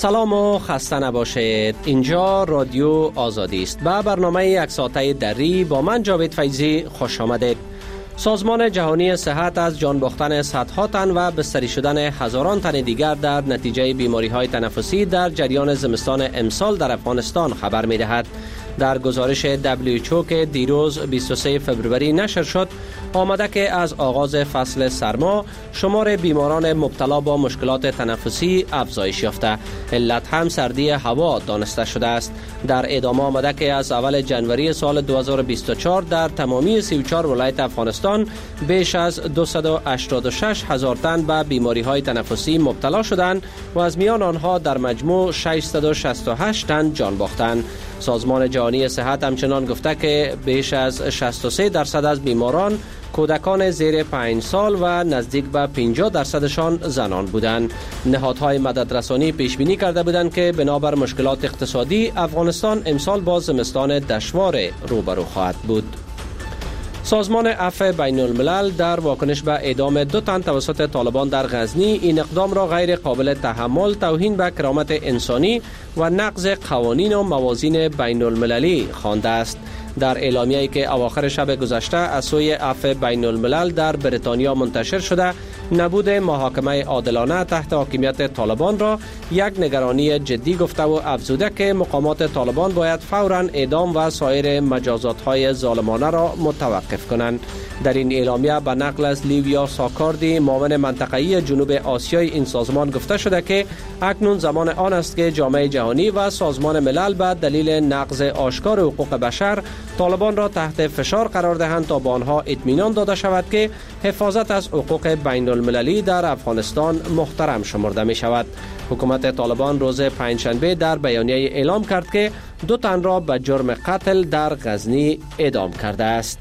سلام و خسته نباشید. اینجا رادیو آزادی است. به برنامه یک ساعته دری با من جاوید فیضی خوش آمدید. سازمان جهانی صحت از جان باختن صدها تن و بستری شدن هزاران تن دیگر در نتیجه بیماری‌های تنفسی در جریان زمستان امسال در افغانستان خبر می‌دهد. در گزارش WHO که دیروز 23 فبروری نشر شد، آمده که از آغاز فصل سرما شمار بیماران مبتلا با مشکلات تنفسی افزایش یافته. علت هم سردی هوا دانسته شده است. در ادامه آمده که از اول جنوری سال 2024 در تمامی 34 ولایت افغانستان بیش از 286 هزار تن به بیماری‌های تنفسی مبتلا شدند و از میان آنها در مجموع 668 تن جان باختند. سازمان جهانی صحت همچنان گفته که بیش از 63% از بیماران کودکان زیر 5 سال و نزدیک به 50%شان زنان بودند. نهادهای مددرسانی پیش بینی کرده بودند که بنابر مشکلات اقتصادی افغانستان امسال با زمستان دشوار روبرو خواهد بود. سازمان عفو بین الملل در واکنش به اعدام 2 تن توسط طالبان در غزنی این اقدام را غیر قابل تحمل، توهین به کرامت انسانی و نقض قوانین و موازین بین المللی خوانده است. در اعلامیه‌ای که اواخر شب گذشته از سوی عفو بین الملل در بریتانیا منتشر شده، نبود محاکمه عادلانه تحت حاکمیت طالبان را یک نگرانی جدی گفته و افزوده که مقامات طالبان باید فوراً اعدام و سایر مجازات‌های ظالمانه را متوقف کنند. در این اعلامیه به نقل از لیویا ساکاردی، معاون منطقه‌ای جنوب آسیای این سازمان گفته شده که اکنون زمان آن است که جامعه جهانی و سازمان ملل به دلیل نقض آشکار حقوق بشر طالبان را تحت فشار قرار دهند تا به آنها اطمینان داده شود که حفاظت از حقوق بین المللی در افغانستان محترم شمرده می شود. حکومت طالبان روز پنجشنبه در بیانیه اعلام کرد که 2 تن را به جرم قتل در غزنی اعدام کرده است.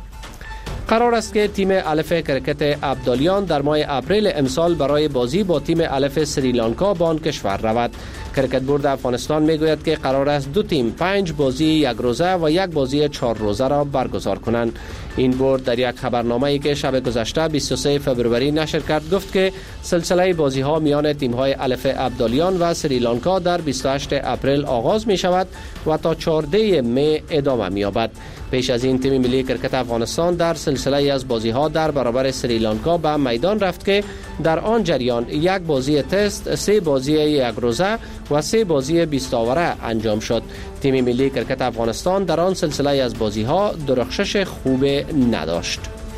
قرار است که تیم الف کرکت ابدالیان در ماه اپریل امسال برای بازی با تیم الف سریلانکا به آن کشور رود. کرکت بورد افغانستان میگوید که قرار است 2 تیم 5 بازی 1 روزه و 1 بازی 4 روزه را برگزار کنند. این بورد در یک خبرنامه‌ای که شب گذشته 23 فبروری نشر کرد گفت که سلسله بازی‌ها میان تیم‌های الف ابدالیان و سریلانکا در 28 اپریل آغاز می شود و تا 14 می ادامه می‌یابد. پیش از این تیم ملی کرکت افغانستان در سلسله از بازی‌ها در برابر سریلانکا به میدان رفت که در آن جریان 1 بازی تست، 3 بازی 1 روزه و 3 بازی 20 آوره انجام شد. تیم ملی کرکت افغانستان در آن سلسله از بازی‌ها درخشش خوب نداشت.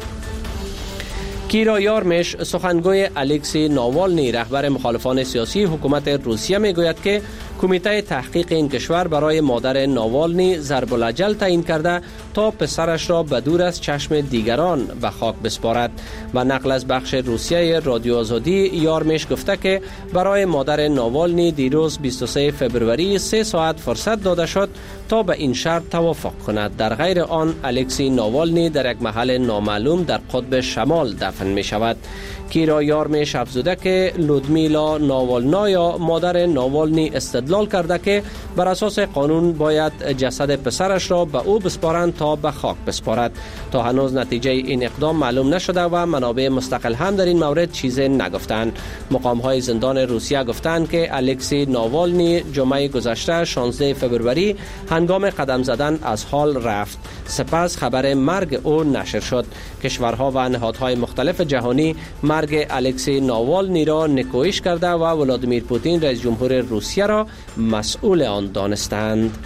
کیرا یارمش، سخنگوی الکسی ناوالنی رهبر مخالفان سیاسی حکومت روسیه میگوید که کمیته تحقیق این کشور برای مادر ناوالنی ضرب الاجل تعیین کرده تا پسرش را به دور از چشم دیگران به خاک بسپارد. و نقل از بخش روسیه رادیو آزادی، یارمش گفته که برای مادر ناوالنی دیروز 23 فبروری 3 ساعت فرصت داده شد تا به این شرط توافق کند. در غیر آن الکسی ناوالنی در یک محل نامعلوم در قطب شمال دفن می شود. کیرا یارمش افزوده که لودمیلا ناوالنایا مادر ناوالنی استدلال کرده که بر اساس قانون باید جسد پسرش را به او بسپارند تا به خاک بسپارد. تا هنوز نتیجه این اقدام معلوم نشده و منابع مستقل هم در این مورد چیزی نگفتند. مقام‌های زندان روسیه گفتند که الکسی ناوالنی جمعه گذشته 16 فبروری هنگام قدم زدن از حال رفت. سپس خبر مرگ او نشر شد. کشورها و نهادهای مختلف جهانی مرگ الکسی ناوالنی را نکوهش کرده و ولادیمیر پوتین رئیس جمهور روسیه را مسئول آن دانستند.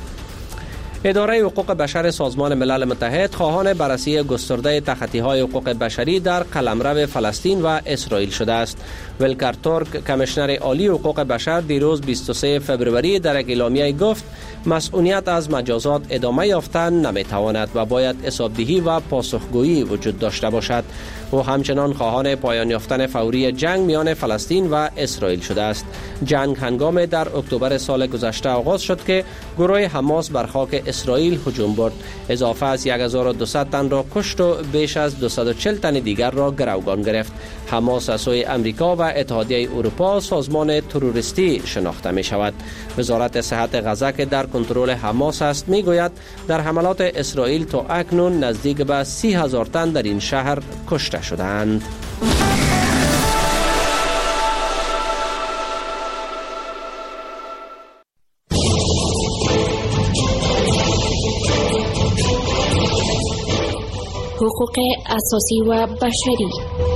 اداره حقوق بشر سازمان ملل متحد خواهان بررسی گسترده تخطی‌های حقوق بشری در قلمرو فلسطین و اسرائیل شده است. ولکر تورک، کمیشنر عالی حقوق بشر، دیروز 23 فبروری در یک اعلامیه گفت مسئولیت از مجازات ادامه یافتن نمیتواند و باید حسابدهی و پاسخگویی وجود داشته باشد. او همچنان خواهان پایان یافتن فوری جنگ میان فلسطین و اسرائیل شده است. جنگ هنگام در اکتبر سال گذشته آغاز شد که گروه حماس بر خاک اسرائیل هجوم برد. اضافه از 1200 تن را کشت و بیش از 240 تن دیگر را گروگان گرفت. حماس از سوی امریکا و اتحادیه اروپا سازمان تروریستی شناخته می شود. وزارت صحت غزه که در کنترل حماس است می گوید در حملات اسرائیل تا اکنون نزدیک به 30,000 تن در این شهر کشته شدند. حقوق اساسی و بشری.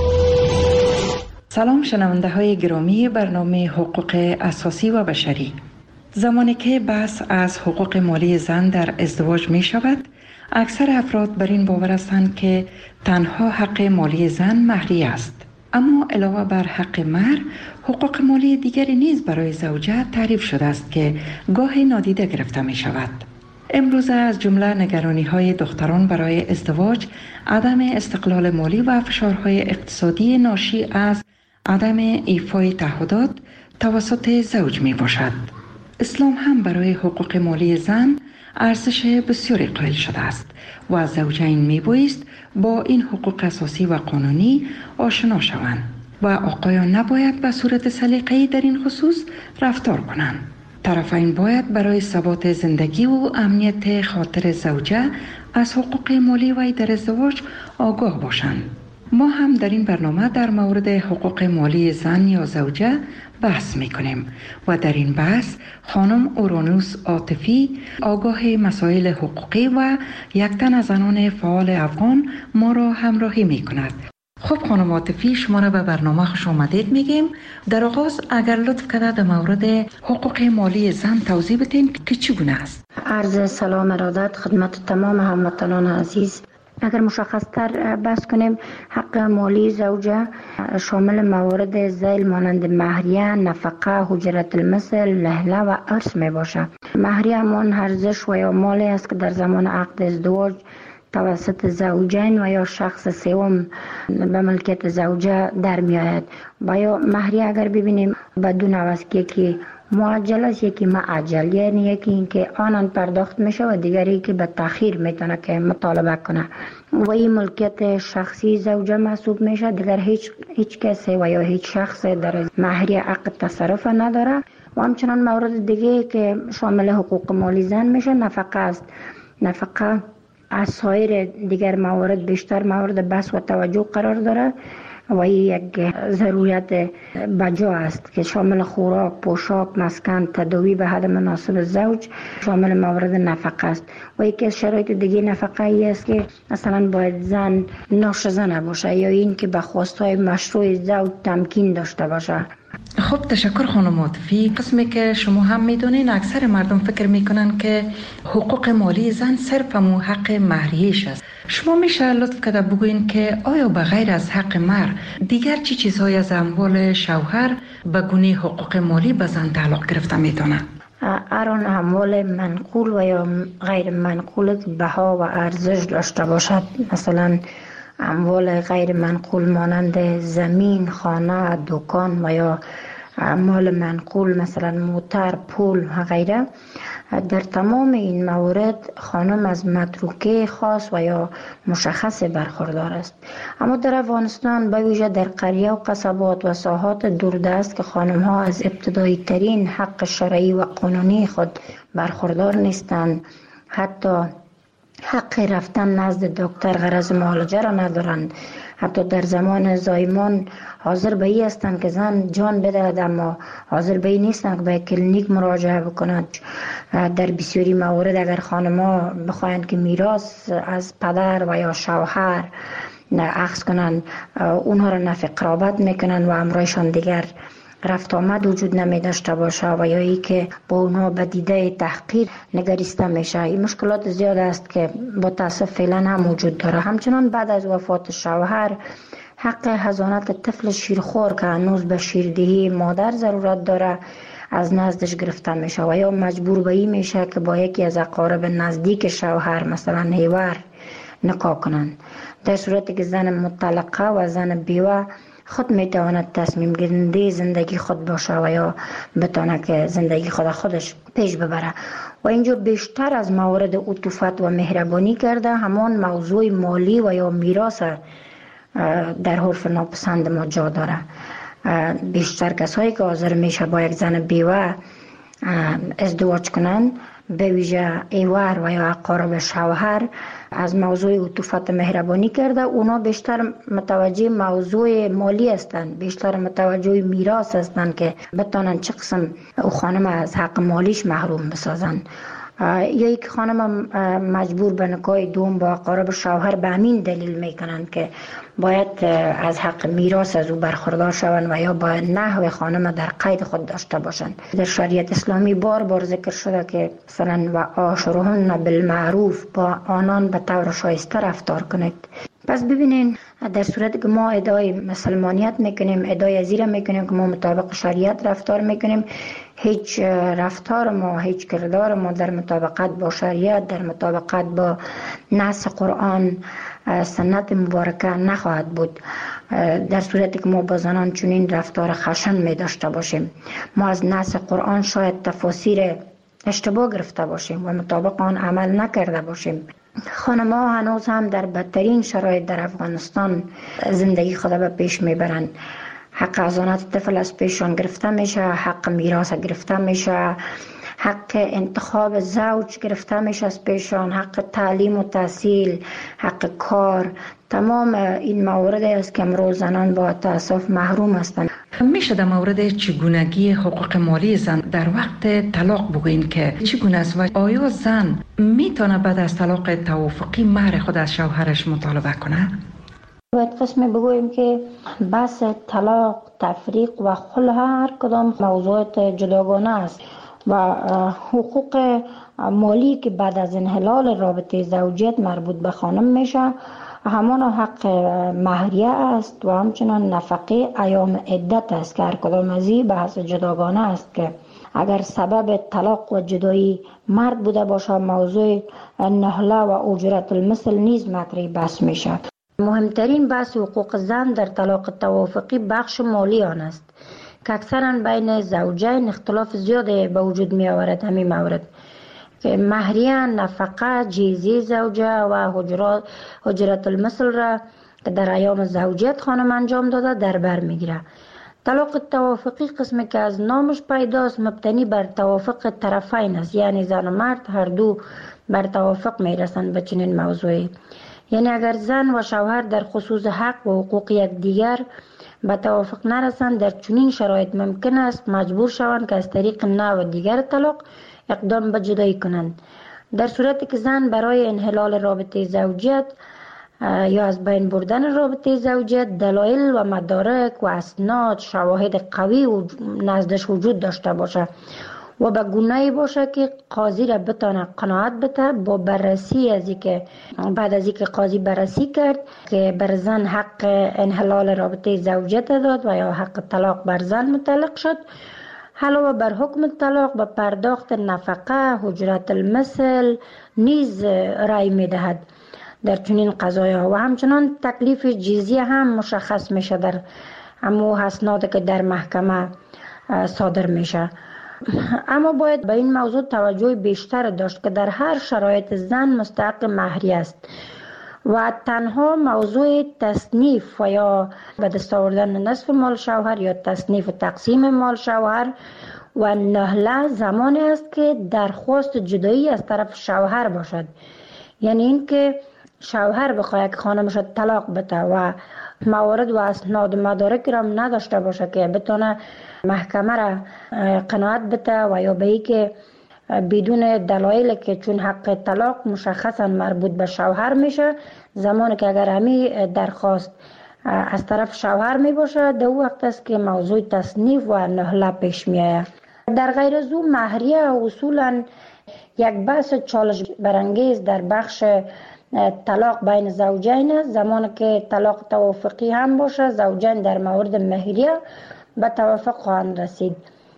سلام شنونده های گرامی برنامه حقوق اساسی و بشری. زمانی که بحث از حقوق مالی زن در ازدواج می شود، اکثر افراد بر این باور هستند که تنها حق مالی زن مهریه است. اما علاوه بر حق مهر، حقوق مالی دیگری نیز برای زوجه تعریف شده است که گاهی نادیده گرفته می شود. امروز از جمله نگرانی های دختران برای ازدواج، عدم استقلال مالی و فشارهای اقتصادی ناشی از عدم ایفای تعهدات توسط زوج می باشد. اسلام هم برای حقوق مالی زن ارزش بسیاری قائل شده است و زوجین می بایست با این حقوق اساسی و قانونی آشنا شوند و آقایان نباید به صورت سلیقه‌ای در این خصوص رفتار کنند. طرفین باید برای ثبات زندگی و امنیت خاطر زوجه از حقوق مالی وی در ازدواج آگاه باشند. ما هم در این برنامه در مورد حقوق مالی زن یا زوجه بحث میکنیم و در این بحث خانم اورانوس عاطفی، آگاه مسائل حقوقی و یک تن از زنان فعال افغان ما را همراهی میکند. خب خانم عاطفی، شما را به برنامه خوش آمدید میگیم. در آغاز اگر لطف کنید در مورد حقوق مالی زن توضیح بدین که چگونه است. عرض سلام ارادت خدمت تمام هموطنان عزیز. اگر مشخص‌تر بحث کنیم، حق مالی زوجه شامل موارد ذیل مانند مهریه، نفقه، حجرت المثل، لهله و ارث می باشد. مهریه همان ارزش و یا مالی است که در زمان عقد ازدواج توسط زوجین و یا شخص سوم به ملکیت زوجه در می آید. و یا مهریه اگر ببینیم به دو نوع است، یکی معجل است، یکی معجل، یعنی یکی این که آنان پرداخت میشه و دیگری که به تأخیر میتونه که مطالبه کنه و این ملکیت شخصی زوجه محسوب میشه. دیگر هیچ کسی و یا هیچ شخص در مهریه عقد تصرف نداره. و همچنان مورد دیگه که شامل حقوق مالی زن میشه نفقه است. نفقه از سایر دیگر موارد بیشتر مورد بحث و توجه قرار داره و این یک ضرورت بجا است که شامل خوراک، پوشاک، مسکن، تداوی به حد مناسب زوج شامل موارد نفقه است. و یکی از شرایط دیگه نفقه ای است که مثلا باید زن ناشزه نباشه یا این که به خواستهای مشروع زوج تمکین داشته باشه. خب تشکر خانم عاطفی. قسمی که شما هم میدونین اکثر مردم فکر میکنن که حقوق مالی زن صرف همون حق مهریه‌اش است. شما میشه لطف کرده بگوین که آیا به غیر از حق مهر دیگر چی چیزهای از اموال شوهر به گونه حقوق مالی به زن تعلق گرفته میتونه؟ هر اموال منقول و یا غیر منقول بها و ارزش داشته باشد، مثلا اموال غیر منقول مانند زمین، خانه، دکان و یا اموال منقول مثلا موتر، پول و غیره، در تمام این موارد خانم از متروکه خاص و یا مشخص برخوردار است. اما در افغانستان به ویژه در قریه و قصبات و ساحات دوردست که خانم ها از ابتدایی ترین حق شرعی و قانونی خود برخوردار نیستند، حتی حق رفتن نزد دکتر غرض معالجه را ندارند، حتی در زمان زایمان حاضر به این هستند که زن جان بدهد اما حاضر به این نیستند که به کلینیک مراجعه بکنند. در بسیاری موارد اگر خانم‌ها بخواهند که میراث از پدر و یا شوهر اخذ کنند، اونها را نفی قرابت میکنند و امرایشان دیگر رفت آمد وجود نمی داشته باشه و یا ای که با اونها به دیده تحقیر نگریسته میشه. این مشکلات زیاد است که با تاسف فعلا هم وجود داره. همچنان بعد از وفات شوهر حق حضانت طفل شیرخوار که هنوز به شیردهی مادر ضرورت داره از نزدش گرفته میشه و یا مجبور به این میشه که با یکی از اقارب نزدیک شوهر مثلا هیور نکاح کنند. در صورتی که زن مطلقه و زن بیوه خود میتواند تصمیم گیرنده زندگی خود باشه و یا بتونه که زندگی خودش پیش ببره. و اینجا بیشتر از موارد عطوفت و مهربانی کرده همان موضوع مالی و یا میراث در حرف ناپسند ما جا داره. بیشتر کسایی که حاضر میشه با یک زن بیوه ازدواج کنند، به ویژه ایوار و یا اقارب شوهر، از موضوع عطوفت مهربانی کرده. اونا بیشتر متوجه موضوع مالی هستند، بیشتر متوجه میراث هستند که بتونن چه قسم او خانم از حق مالیش محروم بسازن. یا یک خانم مجبور به نکاح دوم با اقارب شوهر به همین دلیل میکنند که باید از حق میراث از او برخوردار شوند و یا باید نحو خانم در قید خود داشته باشند. در شریعت اسلامی بار بار ذکر شده که مثلا و عاشرهن بالمعروف، با آنان به طور شایسته رفتار کنید. پس ببینین در صورتی که ما ادعای مسلمانیت میکنیم، ادعای ازیره میکنیم که ما مطابق شریعت رفتار میکنیم، هیچ رفتار ما، هیچ کردار ما در مطابقت با شریعت، در مطابقت با نص قرآن سنت مبارکه نخواهد بود. در صورتی که ما با زنان چنین رفتار خشن می داشته باشیم، ما از نص قرآن شاید تفاسیر اشتباه گرفته باشیم و مطابق آن عمل نکرده باشیم. خانم‌ها هنوز هم در بدترین شرایط در افغانستان زندگی خود به پیش میبرند. حق حضانت طفل از پیشان گرفته میشه، حق میراث گرفته میشه، حق انتخاب زوج گرفته میشه از پیشان، حق تعلیم و تحصیل، حق کار. تمام این موارد است که امروز زنان با تأسف محروم هستند. میشه در مورد چگونگی حقوق مالی زن در وقت طلاق بگوین که چگونه است و آیا زن میتونه بعد از طلاق توافقی مهر خود از شوهرش مطالبه کنه؟ باید قسمی بگوییم که بحث طلاق، تفریق و خلع هر کدام موضوعات جداگانه است و حقوق مالی که بعد از انحلال رابطه زوجیت مربوط به خانم میشه همان حق مهریه است و همچنان نفقه ایام عدت است که هر کدام از این بحث جداگانه است که اگر سبب طلاق و جدایی مرد بوده باشه موضوع نهله و اجرت المثل نیز مطرح بحث میشه. مهمترین بحث حقوق زن در طلاق توافقی بخش مالی آن است که اکثرا بین زوجین اختلاف زیاده به وجود می آورد. همین مورد که مهریه، نفقه، جیزی زوجه و اجرت المثل را که در ایام زوجیت خانم انجام داده در بر می گیره. طلاق توافقی قسمی که از نامش پیداست مبتنی بر توافق طرفین است، یعنی زن و مرد هر دو بر توافق می رسند به چنین موضوعی. یعنی اگر زن و شوهر در خصوص حق و حقوق یکدیگر به توافق نرسند، در چنین شرایط ممکن است مجبور شوند که از طریق نوع دیگر طلاق اقدام به جدایی کنند. در صورتی که زن برای انحلال رابطه زوجیت یا از بین بردن رابطه زوجیت دلایل و مدارک و اسناد شواهد قوی و نزدش وجود داشته باشه و به گونه‌ای باشه که قاضی را بتانه قناعت بده با بررسی از اینکه بعد از اینکه قاضی بررسی کرد که بر زن حق انحلال رابطه زوجیت داد و یا حق طلاق بر زن متعلق شد، علاوه بر حکم طلاق به پرداخت نفقه، اجرت المثل نیز رأی میدهد در چنین قضایا و همچنان تکلیف جزیه هم مشخص میشه در امو اسناد که در محکمه صادر میشه. اما باید به این موضوع توجه بیشتر داشت که در هر شرایط زن مستحق مهریه است و تنها موضوع تصنیف و یا به دست آوردن نصف مال شوهر یا تصنیف و تقسیم مال شوهر و نهله زمانی است که درخواست جدایی از طرف شوهر باشد. یعنی این که شوهر بخواهد که خانمش طلاق بده و موارد و اسناد مدارک را نداشته باشه که بتونه محکمه را قناعت بده و یا به ای که بدون دلایل که چون حق طلاق مشخصا مربوط به شوهر میشه، زمانی که اگر همی درخواست از طرف شوهر می باشه در وقت است که موضوع تصنیف و نهله پیش میآید. در غیر از او مهریه اصولا یک بحث چالش برانگیز در بخش طلاق بین زوجین است. زمانی که طلاق توافقی هم باشه زوجین در مورد مهریه به توافق خواهند رسید.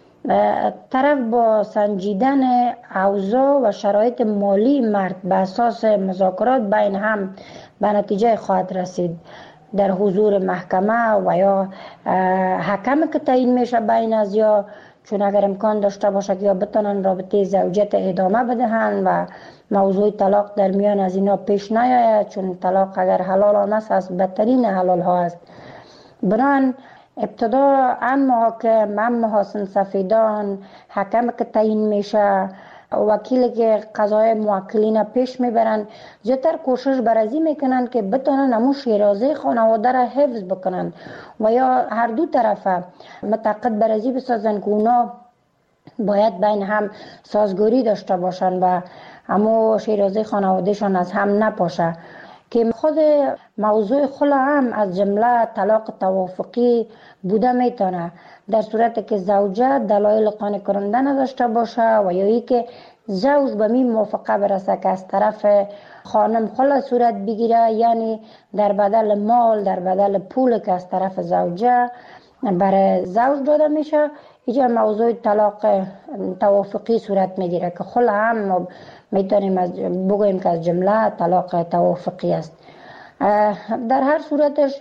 طرف با سنجیدن اوضاع و شرایط مالی مرد به اساس مذاکرات بین هم به نتیجه خواهد رسید در حضور محکمه و یا حکم که تعیین میشه بین از یا چون اگر امکان داشته باشه که یا بتونن رابطه زوجیت ادامه بدهند و موضوع طلاق در میان از اینا پیش نیاید، چون طلاق اگر حلال آنست از بدترین حلال ها است. بران ابتدا ان محاکم، محاسن سفیدان، حکم که تعیین میشه، وکیلی که قضای موکلین پیش میبرن، زیادتر کوشش برازی میکنن که بتونن همون شیرازه خانواده را حفظ بکنن و یا هر دو طرفه متعاقد برازی بسازن که اونا باید بین هم سازگاری داشته باشن و همو شیرازه خانوادهشان از هم نپاشه، که خود موضوع خلع هم از جمله طلاق توافقی بوده میتونه، در صورتی که زوجه دلایل قانع کننده نداشته باشه و یا ای که زوج به می موافقه برسه که از طرف خانم خلع صورت بگیره، یعنی در بدل مال، در بدل پول که از طرف زوجه برای زوج داده میشه، اینجا موضوع طلاق توافقی صورت میگیره که خلع هم میتونیم بگوییم که از جمله طلاق توافقی است. در هر صورتش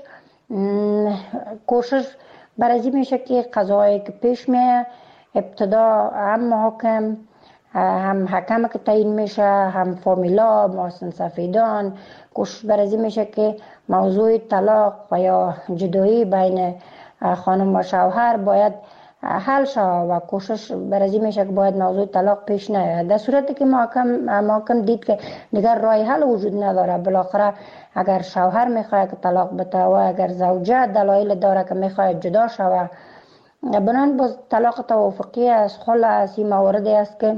کوشش برای میشه که قضایی که پیش میه ابتدا هم محاکم، هم حکم که تعیین میشه، هم فامیلا، محسن سفیدان، کوشش برای میشه که موضوع طلاق و یا جدایی بین خانم و شوهر باید حل شود و کوشش برای میشه که باید موضوع طلاق پیش نیاید. در صورتی که محاکم دید که دیگر راه حل وجود نداره، بالاخره اگر شوهر میخواد که طلاق بده و اگر زوجه دلایل داره که میخواد جدا شود، بنان باز طلاق توافقی از خلع از این مواردی است که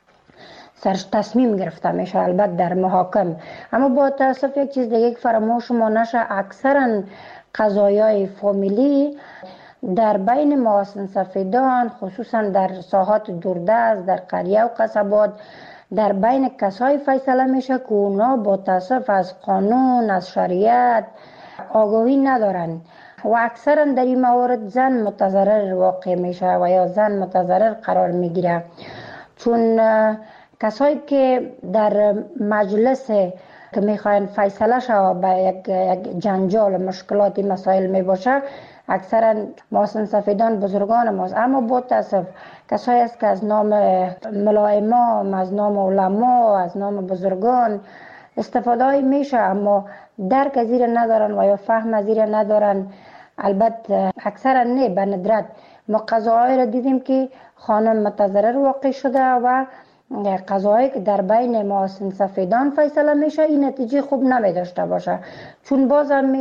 سرش تصمیم گرفته میشه، البته در محاکم. اما با تاسف یک چیز دیگه فراموش ما نشه، اکثرا قضایای فامیلی در بین محسن سفیدان، خصوصا در ساحات دوردست، در قریه و قصبات، در بین کسای فیصله میشه که اونا با تاسف از قانون، از شریعت آگاهی ندارن و اکثرا در این موارد زن متضرر واقع میشه و یا زن متضرر قرار میگیره، چون کسایی که در مجلس که میخواین فیصله شود به یک جنجال مشکلاتی مسائل میباشه، اکثرا محسن سفیدان بزرگان ماست. اما با تاسف کسایی است که از نام ملائمام، از نام علما، از نام بزرگان استفاده میشه، اما درک از زیر ندارن و یا فهم از زیر ندارن. البته اکثرا نه، به ندرت ما قضاهای را دیدیم که خانم متضرر واقع شده و قضایی که در بین محسن سفیدان فیصله میشه این نتیجه خوب نمی داشته باشه، چون باز هم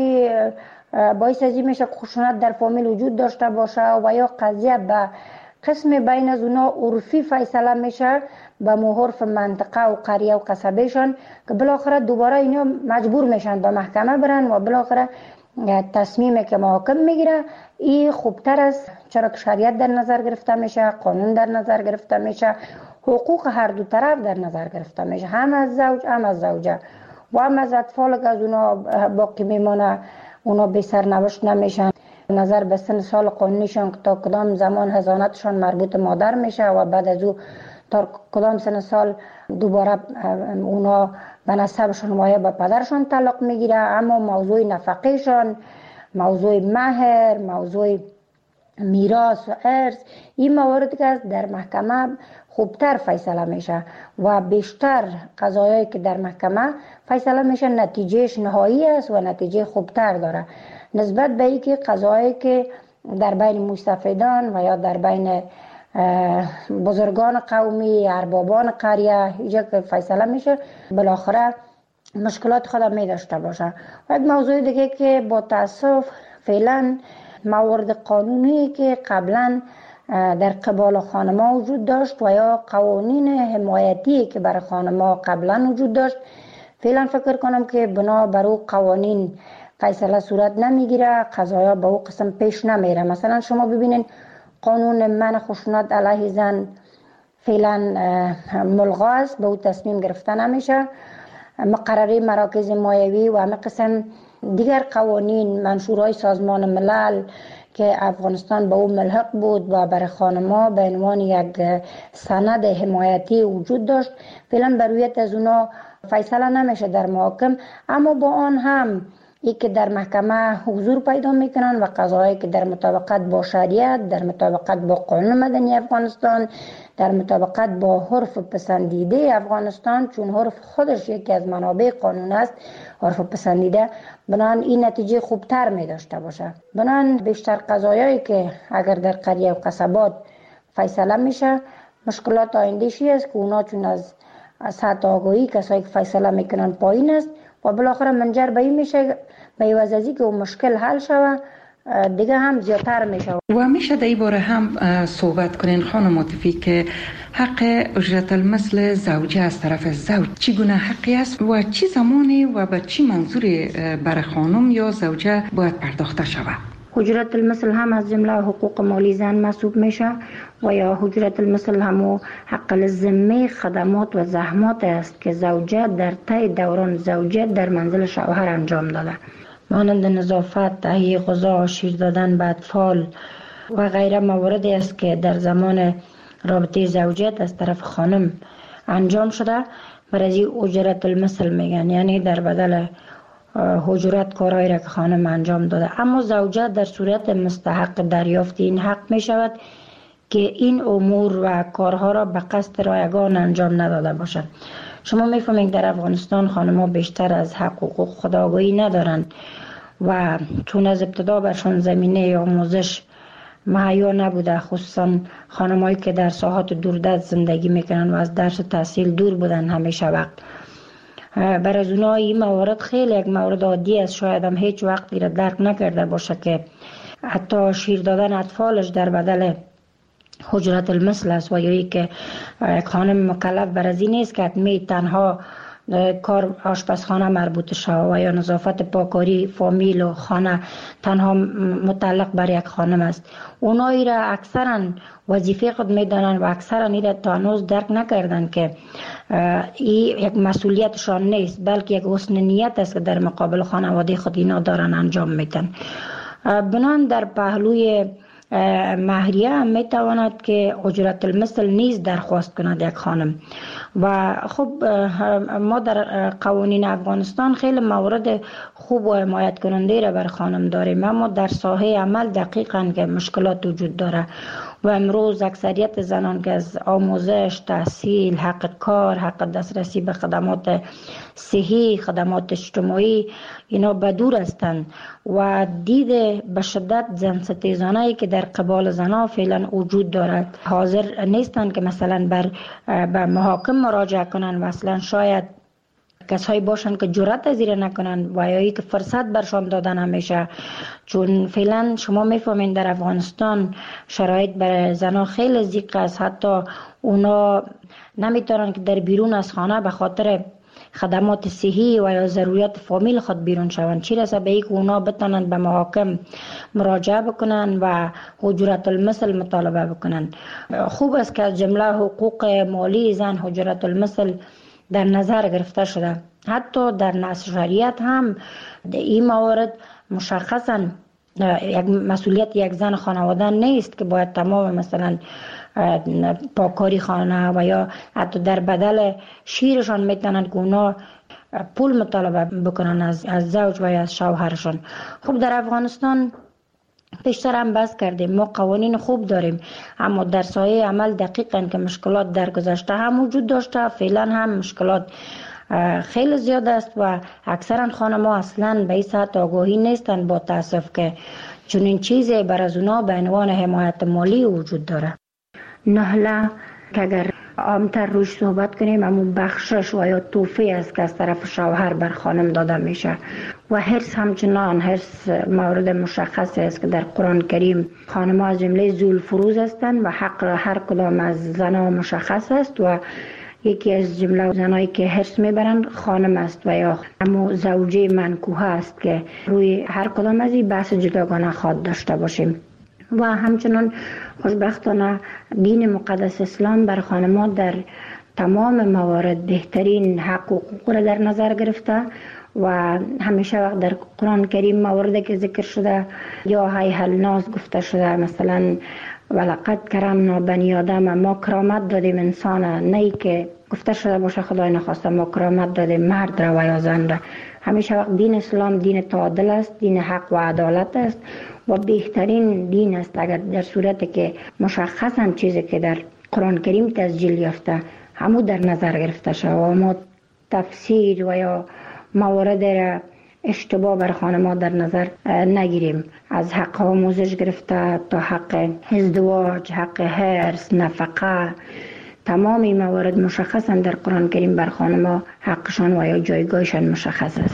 باعث ازی میشه خشونت در فامیل وجود داشته باشه و یا قضیه به قسم بین از اونا عرفی فیصله میشه به محرف منطقه و قریه و قصبهشان، که بالاخره دوباره اینا مجبور میشن به محکمه برن و بالاخره تصمیمی که محاکم میگیره این خوبتر است، چرا که شریعت در نظر گرفته میشه، قانون در نظر گرفته میشه، حقوق هر دو طرف در نظر گرفته میشه، هم از زوج هم از زوجه و هم از اطفال که از اونا باقی میمونه، اونا بی سرنوشت نمیشن. نظر به سن سال قانونیشان که تا کدام زمان حضانتشان مربوط مادر میشه و بعد از او تا کدام سن سال دوباره اونا به نسبشان و یا به پدرشان تعلق میگیره. اما موضوع نفقهشان، موضوع مهر، موضوع میراث و ارث، این مواردی که در محکمه خوبتر فیصله میشه و بیشتر قضایایی که در محکمه فیصله میشه نتیجهش نهایی است و نتیجه خوبتر داره نسبت به اینکه قضایایی که در بین مستفیدان و یا در بین بزرگان قومی، اربابان قریه اینجا که فیصله میشه بالاخره مشکلات خود می داشته باشه. و یک موضوع دیگه که با تاسف فعلا موارد قانونی که قبلا در قبال خانما وجود داشت و یا قوانین حمایتی که برای خانما قبلا وجود داشت، فعلا فکر کنم که بنا بر او قوانین فیصله صورت نمیگیره، قضایا به او قسم پیش نمیره. مثلا شما ببینین قانون منع خشونت علیه زن فعلا ملغا است، به او تصمیم گرفته نمیشه. مقرره مراکز مایوی و همه قسم دیگر قوانین منشورهای سازمان ملل که افغانستان به او ملحق بود و برای خانما به عنوان یک سند حمایتی وجود داشت، فعلا بر رویت از اونا فیصله نمیشه در محاکم. اما با آن هم ای که در محکمه حضور پیدا میکنن و قضایی که در مطابقت با شریعت، در مطابقت با قانون مدنی افغانستان، در مطابقت با عرف پسندیده افغانستان، چون عرف خودش یکی از منابع قانون است، عرف پسندیده، بنان این نتیجه خوبتر می داشته باشه. بنان بیشتر قضایایی که اگر در قریه و قصبات فیصله میشه، مشکلات آینده‌شی است که اونا چون از سطح آگاهی کسایی که فیصله میکنن پایین است و بالاخره منجر به این میشه به عوض از اینکه اون مشکل حل شود دیگه هم زیادتر میشه. و میشه در این باره هم صحبت کنین خانم عاطفی که حق اجرت المثل زوجه از طرف زوج چگونه حقی است و چی زمانی و به چی منظوری برای خانم یا زوجه باید پرداخته شود؟ اجرت المثل هم از جمله حقوق مالی زن محسوب میشه و یا اجرت المثل هم حق الذمه خدمات و زحمات است که زوجه در طی دوران زوجیت در منزل شوهر انجام داده، مانند نظافت، تهیه غذا، شیر دادن به اطفال و غیره مواردی است که در زمان رابطه زوجیت از طرف خانم انجام شده. برای اجرت المثل میگن، یعنی در بدل اجرت کارهایی را که خانم انجام داده. اما زوجه در صورت مستحق دریافت این حق می شود که این امور و کارها را به قصد رایگان انجام نداده باشد. شما میفهمید در افغانستان خانم‌ها بیشتر از حقوق خودآگاهی ندارند و چون از ابتدا برشان زمینه آموزش مهیا نبوده، خصوصا خانم‌هایی که در ساحات دوردست زندگی میکنن و از درس و تحصیل دور بودن همیشه وقت. برای از اونها این موارد خیلی یک مورد عادی است، شاید هم هیچ وقتی را درک نکرده باشه که حتی شیر دادن اطفالش در بدل اجرت المثل است و یا که خانم مکلف بر از این نیست که حتمی تنها کار آشپزخانه مربوط شود و یا نظافت پاکاری فامیل و خانه تنها متعلق بر یک خانم است. اونایی را اکثرا وظیفه خود میدانند و اکثرا این را تا هنوز درک نکردن که این یک مسئولیتشان نیست، بلکه یک حسن نیت است که در مقابل خانواده خود اینا دارن انجام میدن. بنان در پهلوی مهریه هم میتواند که اجرت المثل نیز درخواست کند یک خانم. و خب ما در قوانین افغانستان خیلی موارد خوب و حمایت کننده را بر خانم داریم، اما در ساحه عمل دقیقاً که مشکلات وجود داره و امروز اکثریت زنان که از آموزش، تحصیل، حق کار، حق دسترسی به خدمات صحی، خدمات اجتماعی اینا بدور هستند و دید به شدت زن ستیزانه‌ای که در قبال زنها فعلا وجود دارد حاضر نیستند که مثلا به محاکم مراجعه کنند و اصلا شاید کسایی باشند که جرأت از این نکنند و یا که فرصت برشان دادن همیشه. چون فعلا شما میفهمین در افغانستان شرایط برای زنها خیلی ضیق است، حتی اونا نمیتونن که در بیرون از خانه به خاطر خدمات صحی و یا ضروریات فامیل خود بیرون شوند، چی رسه به اینکه اونا بتونن به محاکم مراجعه بکنن و اجرت المثل مطالبه بکنن. خوب است که از جمله حقوق مالی زن اجرت المثل در نظر گرفته شده. حتی در نص شریعت هم این موارد مشخصا یک مسئولیت یک زن خانواده نیست که باید تمام مثلا پاکاری خانه و یا حتی در بدل شیرشان میتونن که اونا پول مطالبه بکنن از زوج و یا از شوهرشان. خب در افغانستان پیشتر هم بحث کردیم، ما قوانین خوب داریم، اما در سایه عمل دقیقاً که مشکلات در گذشته هم وجود داشته، فعلا هم مشکلات خیلی زیاد است و اکثرا خانم‌ها اصلاً به این سطح آگاهی نیستند با تاسف که چنین چیزی بر از اونا به عنوان حمایت مالی وجود داره. نهله که اگر عامتر روش صحبت کنیم همون بخشش و یا توفی است که از طرف شوهر بر خانم داده میشه و حرص همچنان حرص مورد مشخص است که در قرآن کریم خانم‌ها از جمله ذوالفروض هستند و حق هر کدام از زنها مشخص است و یکی از جمله زنایی که حرص میبرند خانم است و یا همون زوجه منکوحه است که روی هر کدام از این بحث جداگانه خواد داشته باشیم. و همچنان خوشبختانه دین مقدس اسلام بر خانم‌ها در تمام موارد بهترین حق و حقوق را در نظر گرفته و همیشه وقت در قرآن کریم مواردی که ذکر شده یا هیهل ناز گفته شده، مثلا ولقد کرمنا بنی آدم، ما کرامت دادیم انسان، نه که گفته شده باشه خدای نخواسته ما کرامت دادیم مرد را و یا زن را. همیشه وقت دین اسلام دین تعادل است، دین حق و عدالت است و بهترین دین است اگر در صورتی که مشخصا چیزی که در قرآن کریم تسجیل یافته همو در نظر گرفته شد و ما تفسیر و یا موارد را اشتباه بر خانم‌ها در نظر نگیریم، از حق آموزش گرفته تا حق ازدواج، حق حرص، نفقه، تمام موارد مشخصا در قرآن کریم بر خانم‌ها حقشان و یا جایگاهشان مشخص است.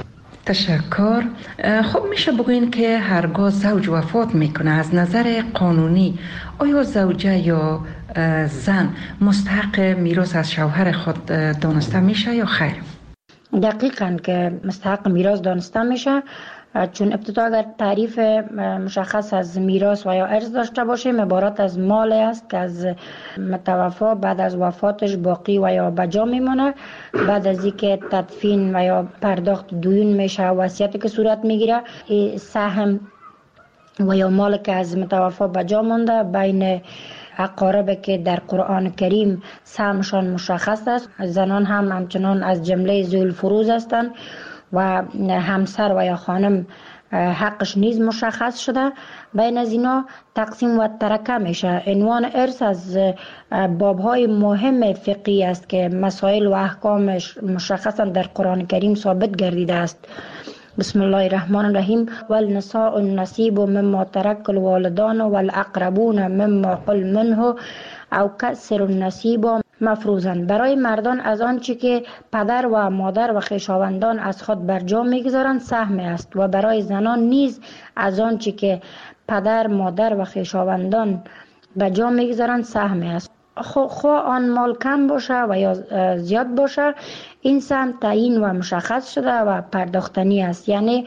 تشکر. خب میشه بگوین که هرگاه زوج وفات میکنه از نظر قانونی آیا زوجه یا زن مستحق میراث از شوهر خود دانسته میشه یا خیر؟ دقیقاً که مستحق میراث دانسته میشه، چون ابتدا اگر تعریف مشخص از میراث و یا ارث داشته باشیم عبارت از مال است که از متوفا بعد از وفاتش باقی و یا بجا میمونه. بعد از اینکه تدفین و یا پرداخت دیون میشه، وصیتی که صورت میگیره، سهم و یا مال که از متوفا بجا مونده بین اقارب که در قرآن کریم سهمشان مشخص است. زنان هم همچنان از جمله ذوی الفروض هستند و همسر و یا خانم حقش نیز مشخص شده. بین از اینا تقسیم و ترکه میشه. عنوان ارث از بابهای مهم فقهی است که مسائل و احکامش مشخصا در قرآن کریم ثابت گردیده است. بسم الله الرحمن الرحیم. والنساء النصیب مما ترک الوالدان والاقربون مما قل منه او کسر النصیب مفروضاً. برای مردان از آنچه که پدر و مادر و خویشاوندان از خود بر جا میگذارند سهم است و برای زنان نیز از آنچه که پدر، مادر و خویشاوندان بر جا میگذارند سهم است. خواه آن مال کم باشه و یا زیاد باشه، این سهم تعیین و مشخص شده و پرداختنی است. یعنی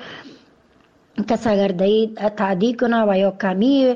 کس اگر تعدی کنه و یا کمی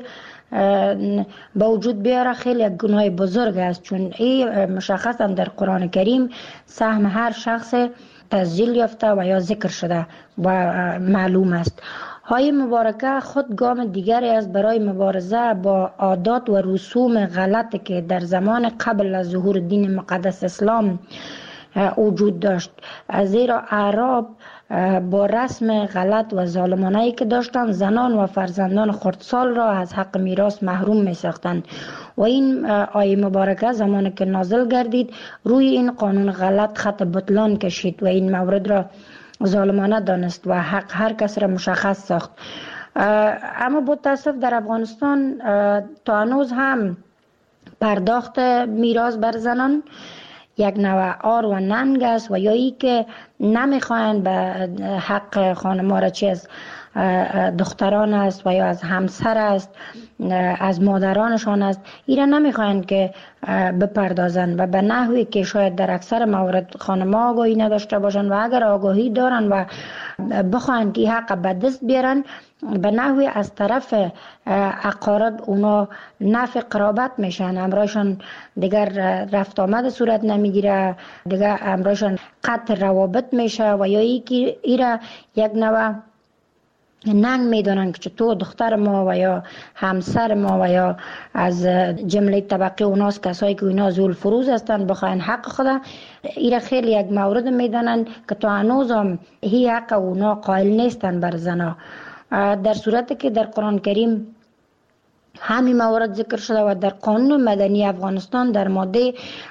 با وجود بیاره خیلی یک گناه بزرگ است، چون این مشخصا در قرآن کریم سهم هر شخص تسجیل یافته و یا ذکر شده و معلوم است. های مبارکه خود گام دیگری است برای مبارزه با عادات و رسوم غلط که در زمان قبل از ظهور دین مقدس اسلام وجود داشت. زیرا اعراب با رسم غلط و ظالمانه‌ای که داشتند زنان و فرزندان خردسال را از حق میراث محروم می ساختند و این آیه مبارکه زمانی که نازل گردید روی این قانون غلط خط بطلان کشید و این مورد را ظالمانه دانست و حق هر کس را مشخص ساخت. اما با تاسف در افغانستان تا هنوز هم پرداخت میراث بر زنان یک نوع آر و ننگ است و یا ای که نمیخواین به حق خانما را چه از دختران است و یا از همسر است، از مادرانشان است، ایره نمیخواین که بپردازن و به نحوی که شاید در اکثر موارد خانما آگاهی نداشته باشن و اگر آگاهی دارن و بخواین که حق به دست بیارن به نحوی از طرف اقارب اونا نفع قرابت میشن، امرایشان دیگر رفت آمد صورت نمیگیره، دیگر امرایشان قطع روابط میشه و یا ایره یک نوع ننگ میدانن که تو دختر ما و یا همسر ما و یا از جمله طبقه اوناست کسایی که اینا ذو الفروض هستن بخواین حق خدا. ایره خیلی یک مورد میدانن که تو هنوز هم هی حق اونا قائل نیستن بر زنا، در صورتی که در قرآن کریم همین موارد ذکر شده و در قانون مدنی افغانستان در ماده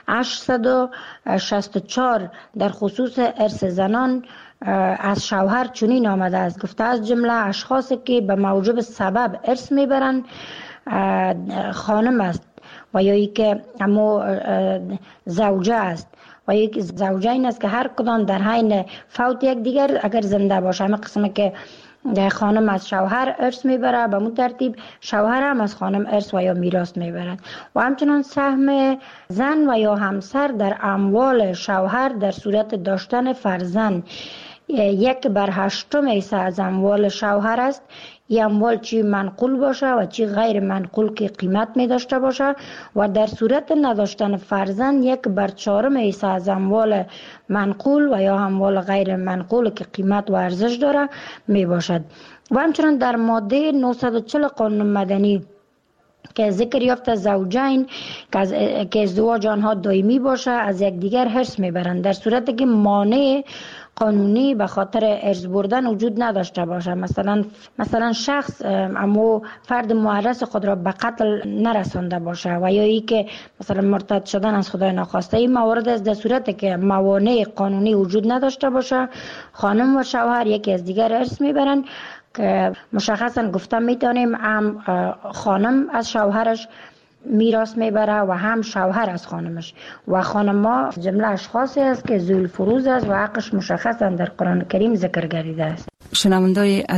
864 در خصوص ارث زنان از شوهر چنین آمده است، گفته از جمله اشخاصی که به موجب سبب ارث میبرند خانم است و یا ای که اما زوجه است و یک زوجه این است که هر کدام در حین فوت یک دیگر اگر زنده باشه، همه قسمه که خانم از شوهر ارث میبره به مون ترتیب شوهر هم از خانم ارث و یا میراث میبرند و همچنان سهم زن و یا همسر در اموال شوهر در صورت داشتن فرزند 1/8 حصه از اموال شوهر است. این اموال چی منقول باشه و چی غیر منقول که قیمت می داشته باشه و در صورت نداشتن فرزند 1/4 حصه از اموال منقول و یا اموال غیر منقول که قیمت و ارزش داره می باشد. و همچنان در ماده 940 قانون مدنی که ذکر یافته زوجین که ازدواج آنها دائمی باشه از یکدیگر حرص میبرند در صورتی که مانع قانونی به خاطر ارث بردن وجود نداشته باشه. مثلا شخص اما فرد معرض خود را به قتل نرسانده باشه و یا ای که مثلا مرتد شدن از خدای ناخواسته. این موارد است در صورتی که موانع قانونی وجود نداشته باشه خانم و شوهر یکی از دیگر ارث میبرند که مشخصا گفته میتونیم خانم از شوهرش میراث میبره و هم شوهر از خانمش. و خانما جمله اشخاصی است که ذوالفروض است و حقش مشخصا در قرآن کریم ذکر گردیده است. شنوندای